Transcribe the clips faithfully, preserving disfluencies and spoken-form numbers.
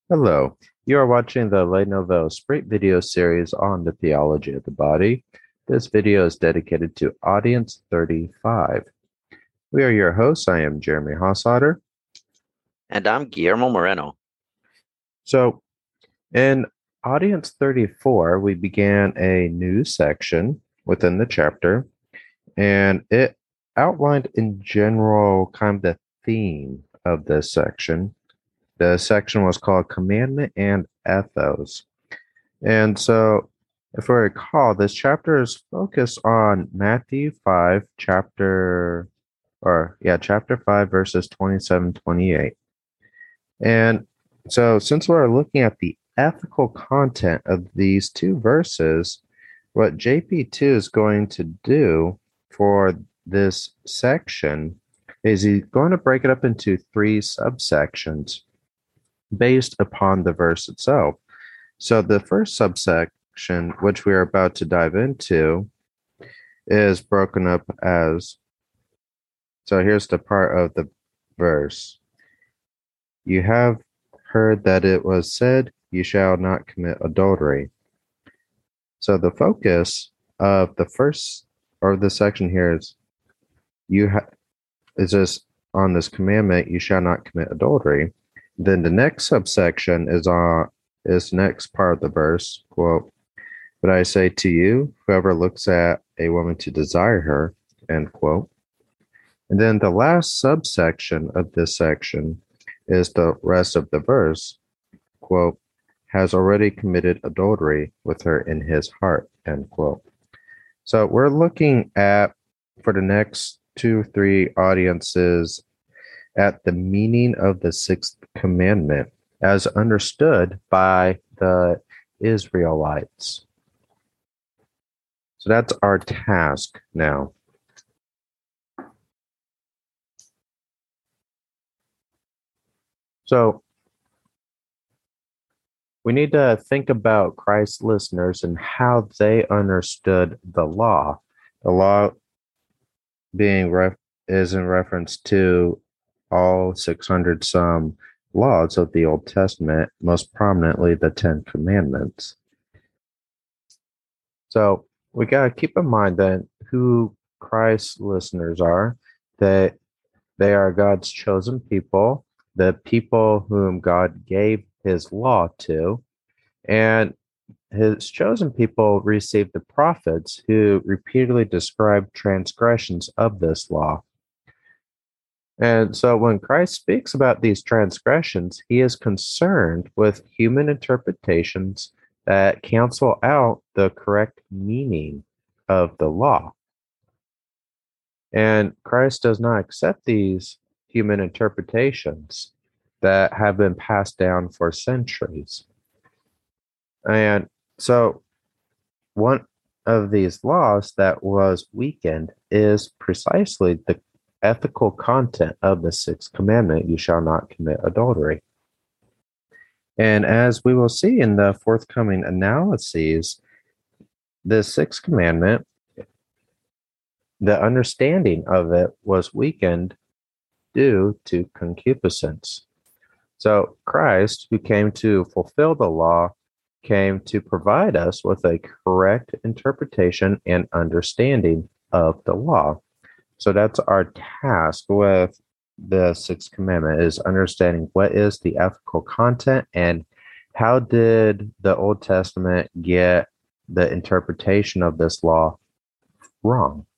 Hello, you are watching the Le Novel Sprint video series on the theology of the body. This video is dedicated to Audience thirty-five. We are your hosts. I am Jeremy Hossotter. And I'm Guillermo Moreno. So, in Audience thirty-four, we began a new section within the chapter, and it outlined in general kind of the theme of this section. The section was called Commandment and Ethos. And so, if I recall, this chapter is focused on Matthew five, chapter, or yeah, chapter five, verses twenty-seven, twenty-eight. And so, since we're looking at the ethical content of these two verses, what J P two is going to do for this section is he's going to break it up into three subsections based upon the verse itself. So the first subsection, which we are about to dive into, is broken up as so here's the part of the verse. You have heard that it was said, you shall not commit adultery. So the focus of the first or the section here is you ha- is just on this commandment, you shall not commit adultery. Then the next subsection is on is next part of the verse, quote, but I say to you, whoever looks at a woman to desire her, end quote. And then the last subsection of this section is the rest of the verse, quote, has already committed adultery with her in his heart, end quote. So we're looking at, for the next two, three audiences, at the meaning of the sixth commandment as understood by the Israelites. So that's our task now. So we need to think about Christ's listeners and how they understood the law. The law being ref- is in reference to all six hundred some laws of the Old Testament, most prominently the Ten Commandments. So we got to keep in mind then who Christ's listeners are, that they are God's chosen people, the people whom God gave his law to, and his chosen people received the prophets who repeatedly described transgressions of this law. And so when Christ speaks about these transgressions, he is concerned with human interpretations that cancel out the correct meaning of the law. And Christ does not accept these human interpretations that have been passed down for centuries. And so one of these laws that was weakened is precisely the ethical content of the sixth commandment, you shall not commit adultery. And as we will see in the forthcoming analyses, the sixth commandment, the understanding of it was weakened due to concupiscence. So Christ, who came to fulfill the law, came to provide us with a correct interpretation and understanding of the law. So that's our task with the sixth commandment, is understanding what is the ethical content and how did the Old Testament get the interpretation of this law wrong.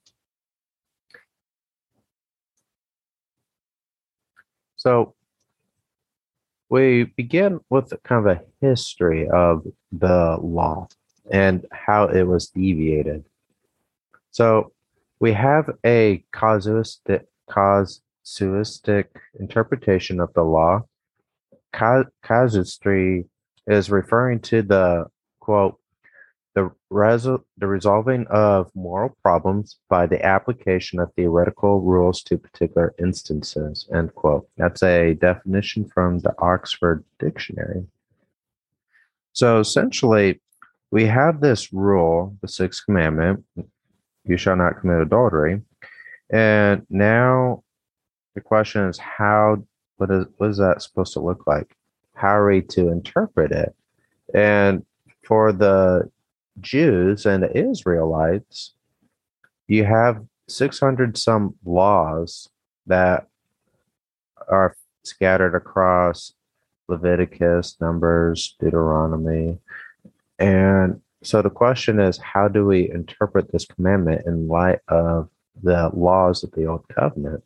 So we begin with kind of a history of the law and how it was deviated. So we have a casuistic, casuistic interpretation of the law. Casuistry is referring to the, quote, the, resol- the resolving of moral problems by the application of theoretical rules to particular instances, end quote. That's a definition from the Oxford Dictionary. So essentially, we have this rule, the sixth commandment, you shall not commit adultery. And now the question is, how, what is, what is that supposed to look like? how are we to interpret it? And for the Jews and the Israelites, you have six hundred some laws that are scattered across Leviticus, Numbers, Deuteronomy. And so the question is, how do we interpret this commandment in light of the laws of the Old Covenant?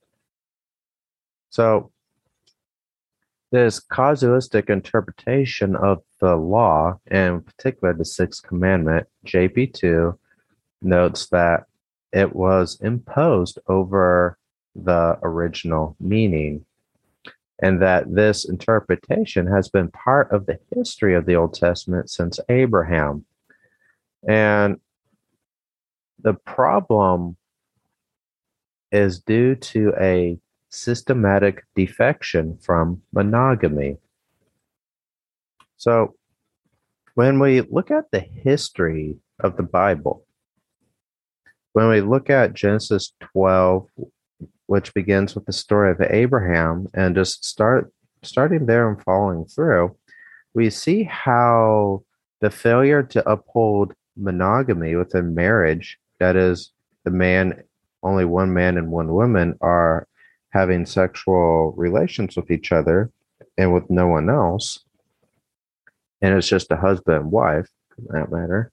So, this casuistic interpretation of the law, and in particular the Sixth Commandment, J P two, notes that it was imposed over the original meaning, and that this interpretation has been part of the history of the Old Testament since Abraham. And the problem is due to a systematic defection from monogamy. So, when we look at the history of the Bible, when we look at Genesis twelve, which begins with the story of Abraham, and just start starting there and following through, we see how the failure to uphold monogamy within marriage, that is, the man, only one man and one woman are having sexual relations with each other and with no one else, and it's just a husband and wife, for that matter.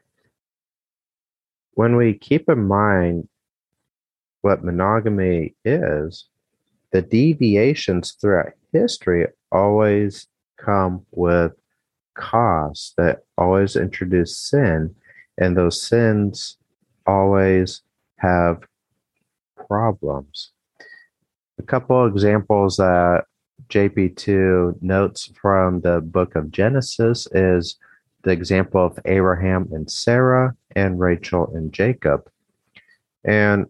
When we keep in mind what monogamy is, the deviations throughout history always come with costs that always introduce sin, and those sins always have problems. A couple of examples that J P two notes from the book of Genesis is the example of Abraham and Sarah and Rachel and Jacob. And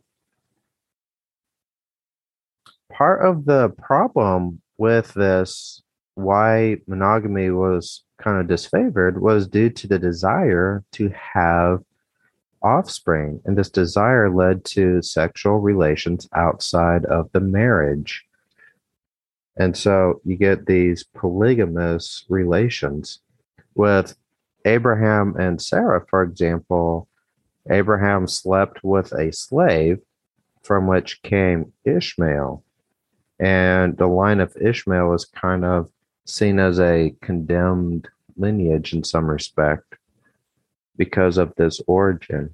part of the problem with this, why monogamy was kind of disfavored, was due to the desire to have offspring. And this desire led to sexual relations outside of the marriage. And so you get these polygamous relations. With Abraham and Sarah, for example, Abraham slept with a slave from which came Ishmael. And the line of Ishmael is kind of seen as a condemned lineage in some respect because of this origin.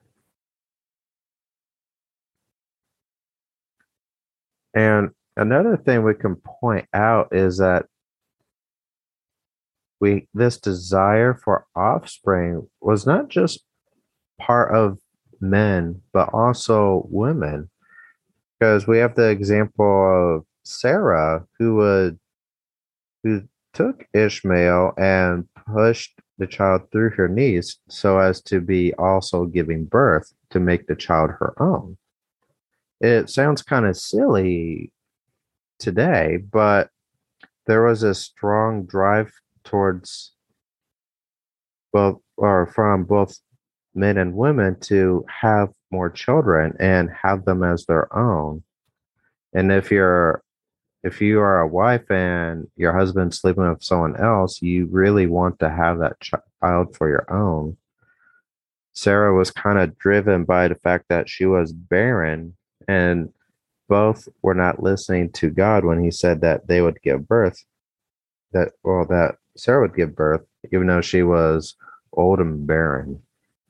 And another thing we can point out is that we this desire for offspring was not just part of men, but also women. Because we have the example of Sarah, who would who took Ishmael and pushed the child through her knees so as to be also giving birth to make the child her own. It sounds kind of silly today, but there was a strong drive towards both or from both men and women to have more children and have them as their own. And if you're if you are a wife and your husband's sleeping with someone else, you really want to have that child for your own. Sarah was kind of driven by the fact that she was barren, and both were not listening to God when he said that they would give birth, that, well, that Sarah would give birth, even though she was old and barren.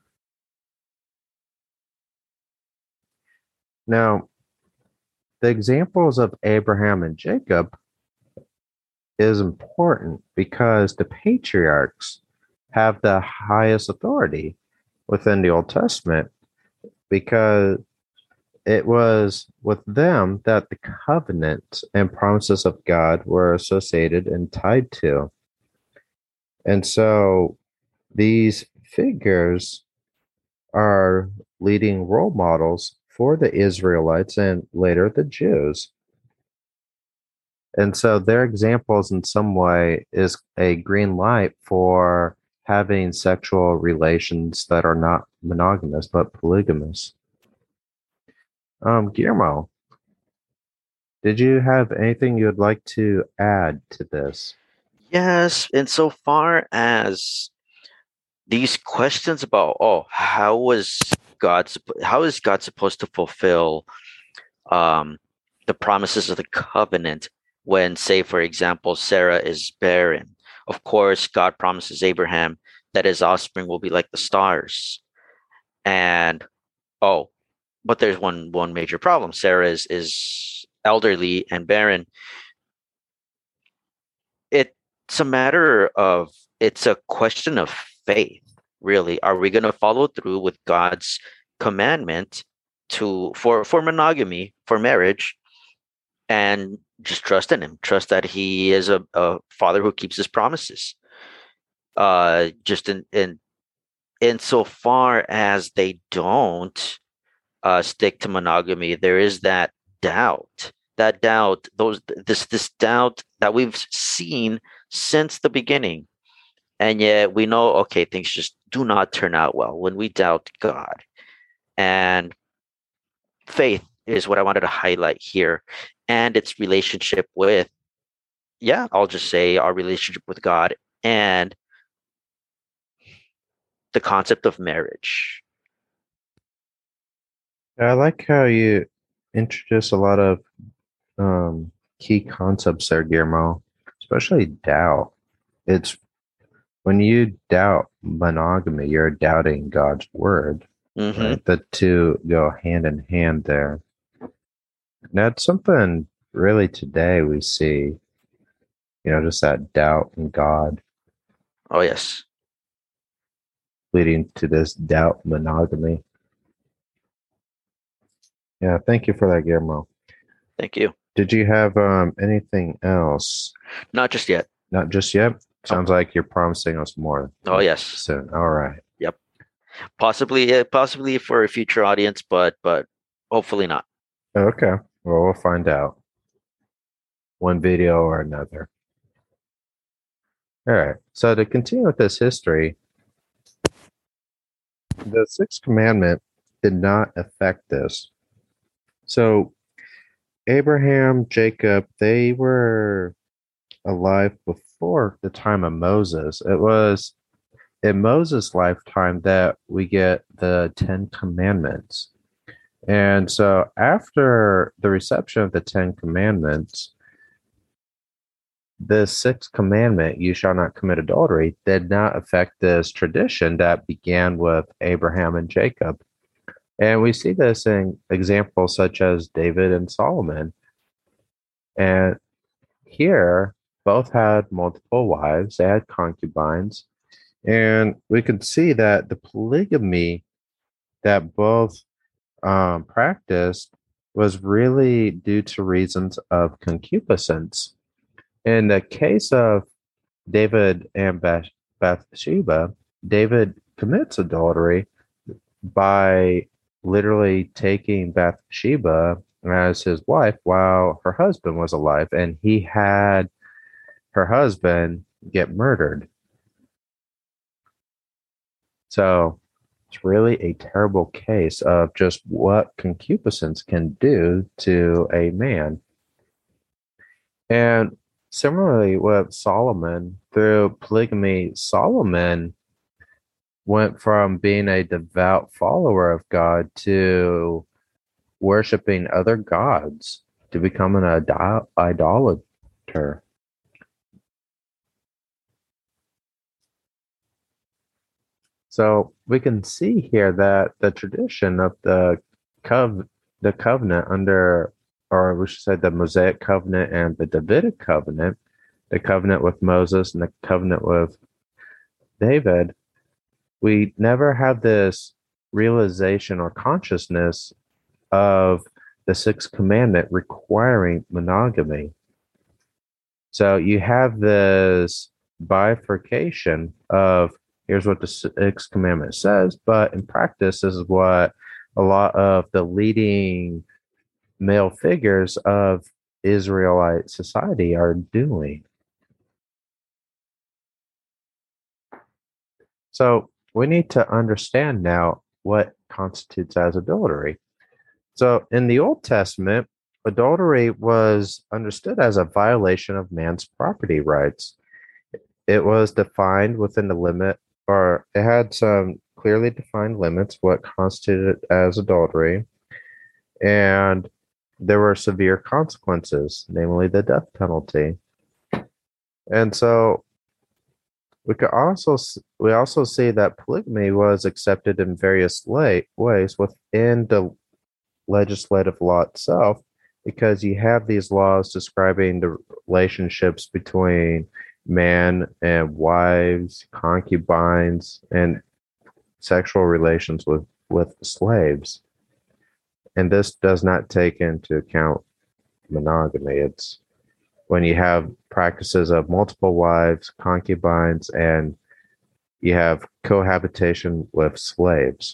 Now, the examples of Abraham and Jacob is important because the patriarchs have the highest authority within the Old Testament, because it was with them that the covenant and promises of God were associated and tied to. And so these figures are leading role models for the Israelites and later the Jews. And so their examples in some way is a green light for having sexual relations that are not monogamous but polygamous. Um, Guillermo, Did you have anything you'd like to add to this? Yes, insofar as these questions about, oh, how was God, supp- how is God supposed to fulfill um, the promises of the covenant when, say, for example, Sarah is barren? Of course, God promises Abraham that his offspring will be like the stars. And oh, but there's one one major problem. Sarah is is elderly and barren. It's a matter of it's a question of faith, really. Are we going to follow through with God's commandment to for for monogamy, for marriage, and just trust in him, trust that he is a, a father who keeps his promises. Uh just in in insofar as they don't uh stick to monogamy, there is that doubt. That doubt, those this this doubt that we've seen since the beginning. And yet we know, okay, things just do not turn out well when we doubt God. And faith is what I wanted to highlight here, and its relationship with, yeah, I'll just say our relationship with God and the concept of marriage. I like how you introduce a lot of um, key concepts there, Guillermo, especially doubt. It's when you doubt monogamy, you're doubting God's word, Mm-hmm. right? The two go hand in hand there. That's something really today we see, you know, just that doubt in God Oh, yes. leading to this doubt monogamy. Yeah, thank you for that, Guillermo. Thank you. Did you have um, anything else? Not just yet. Not just yet. Oh, Sounds like you're promising us more oh yes. soon. All right. Yep. Possibly, uh, possibly for a future audience, but but hopefully not. Okay. Well, we'll find out one video or another. All right. So to continue with this history, the sixth commandment did not affect this. So Abraham, Jacob, they were alive before the time of Moses. It was in Moses' lifetime that we get the Ten Commandments. And so after the reception of the Ten Commandments, the sixth commandment, you shall not commit adultery, did not affect this tradition that began with Abraham and Jacob. And we see this in examples such as David and Solomon. And here, both had multiple wives, they had concubines. And we can see that the polygamy that both um, practiced was really due to reasons of concupiscence. In the case of David and Bath- Bathsheba, David commits adultery by literally taking Bathsheba as his wife while her husband was alive, and he had her husband get murdered. So it's really a terrible case of just what concupiscence can do to a man. And similarly with Solomon, through polygamy, Solomon went from being a devout follower of God to worshiping other gods, to becoming an idol- idolater. So we can see here that the tradition of the cov the covenant under, or we should say the Mosaic covenant and the Davidic covenant, the covenant with Moses and the covenant with David, we never have this realization or consciousness of the sixth commandment requiring monogamy. So you have this bifurcation of here's what the sixth commandment says, but in practice, this is what a lot of the leading male figures of Israelite society are doing. So we need to understand now what constitutes as adultery. So in the Old Testament, adultery was understood as a violation of man's property rights. It was defined within the limit, or it had some clearly defined limits what constituted as adultery, and there were severe consequences, namely the death penalty. And so we could also we also see that polygamy was accepted in various lay, ways within the legislative law itself, because you have these laws describing the relationships between man and wives, concubines, and sexual relations with, with slaves. And this does not take into account monogamy. It's when you have practices of multiple wives, concubines, and you have cohabitation with slaves.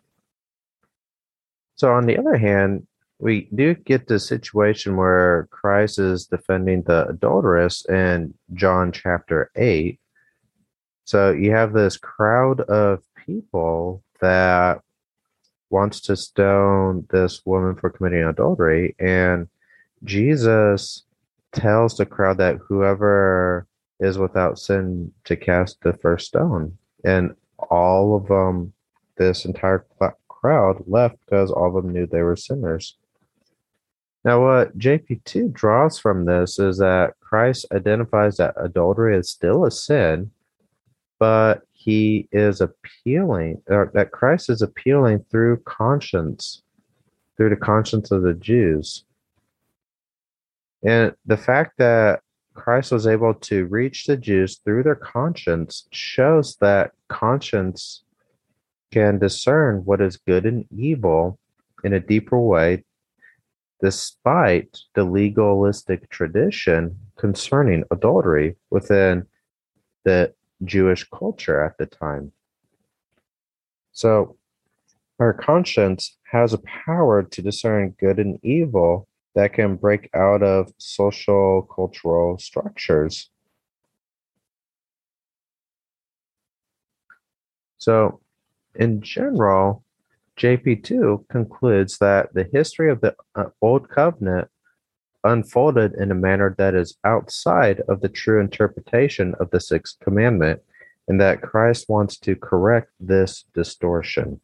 So, on the other hand, we do get the situation where Christ is defending the adulteress in John chapter eight. So, you have this crowd of people that wants to stone this woman for committing adultery, and Jesus tells the crowd that whoever is without sin to cast the first stone. And all of them, this entire crowd left because all of them knew they were sinners. Now, what J P two draws from this is that Christ identifies that adultery is still a sin, but he is appealing, or that Christ is appealing through conscience, through the conscience of the Jews. And the fact that Christ was able to reach the Jews through their conscience shows that conscience can discern what is good and evil in a deeper way, despite the legalistic tradition concerning adultery within the Jewish culture at the time. So, our conscience has a power to discern good and evil that can break out of social cultural structures. So, in general, J P two concludes that the history of the uh, Old Covenant unfolded in a manner that is outside of the true interpretation of the Sixth Commandment, and that Christ wants to correct this distortion.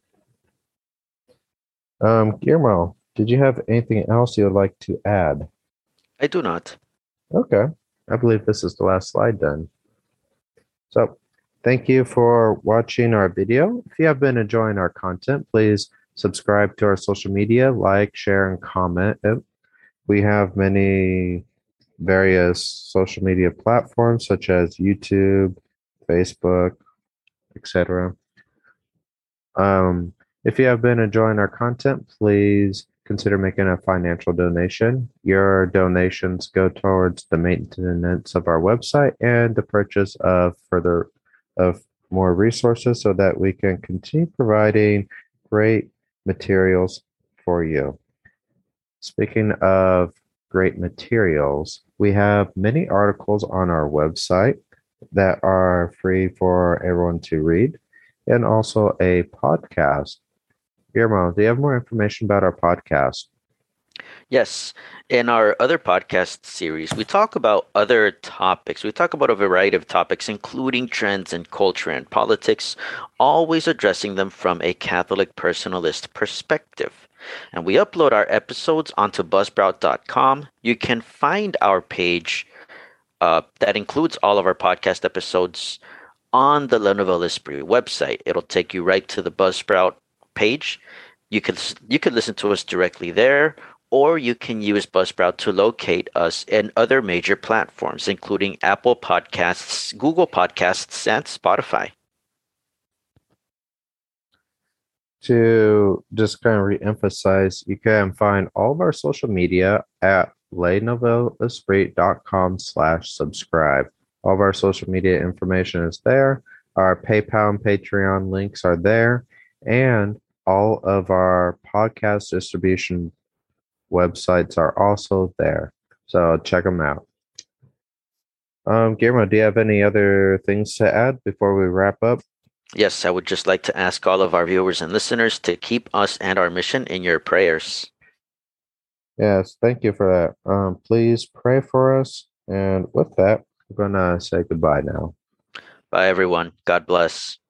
Um, Guillermo, did you have anything else you would like to add? I do not. Okay. I believe this is the last slide then. So, thank you for watching our video. If you have been enjoying our content, please subscribe to our social media, like, share, and comment. We have many various social media platforms such as YouTube, Facebook, et cetera. Um, if you have been enjoying our content, please consider making a financial donation. Your donations go towards the maintenance of our website and the purchase of further of more resources so that we can continue providing great materials for you. Speaking of great materials, we have many articles on our website that are free for everyone to read, and also a podcast. Guillermo, do you have more information about our podcast? Yes. In our other podcast series, we talk about other topics. We talk about a variety of topics, including trends in culture and politics, always addressing them from a Catholic personalist perspective. And we upload our episodes onto buzzsprout dot com. You can find our page uh, that includes all of our podcast episodes on the La Nouvelle Esprit website. It'll take you right to the Buzzsprout page. You can you can listen to us directly there, or you can use Buzzsprout to locate us in other major platforms, including Apple Podcasts, Google Podcasts, and Spotify. To just kind of re-emphasize, you can find all of our social media at la nouvelle esprit dot com slash subscribe. All of our social media information is there. Our PayPal and Patreon links are there. And all of our podcast distribution websites are also there. So check them out. Um, Guillermo, do you have any other things to add before we wrap up? Yes, I would just like to ask all of our viewers and listeners to keep us and our mission in your prayers. Yes, thank you for that. Um, please pray for us. And with that, we're gonna say goodbye now. Bye, everyone. God bless.